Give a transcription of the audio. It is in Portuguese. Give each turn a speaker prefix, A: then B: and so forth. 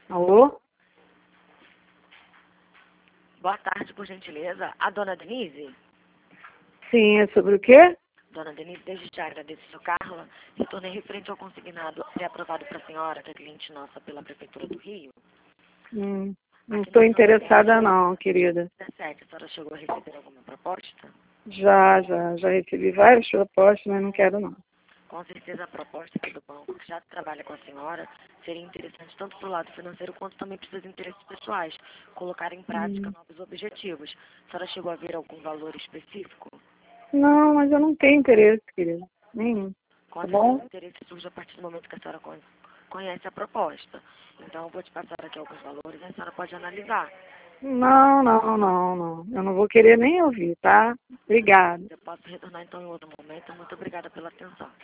A: Alô?
B: Boa tarde, por gentileza. A dona Denise?
A: Sim, é sobre o quê?
B: Dona Denise, desde já agradeço, sou Carla. Retornei referente ao consignado pré-aprovado para a senhora, que é cliente nossa pela Prefeitura do Rio.
A: Não
B: Aqui
A: estou
B: no
A: interessada não, querida.
B: 17, a senhora chegou a receber alguma proposta?
A: Já recebi várias propostas, mas não quero não.
B: Com certeza a proposta aqui do banco, que já trabalha com a senhora, seria interessante tanto para o lado financeiro quanto também para os seus interesses pessoais, colocar em prática novos objetivos. A senhora chegou a ver algum valor específico?
A: Não, mas eu não tenho interesse, querida. Nenhum.
B: Com
A: Tá
B: certeza
A: bom?
B: o interesse surge a partir do momento que a senhora conhece a proposta. Então eu vou te passar aqui alguns valores e a senhora pode analisar.
A: Não. Eu não vou querer nem ouvir, tá? Obrigada.
B: Eu posso retornar então em outro momento. Muito obrigada pela atenção.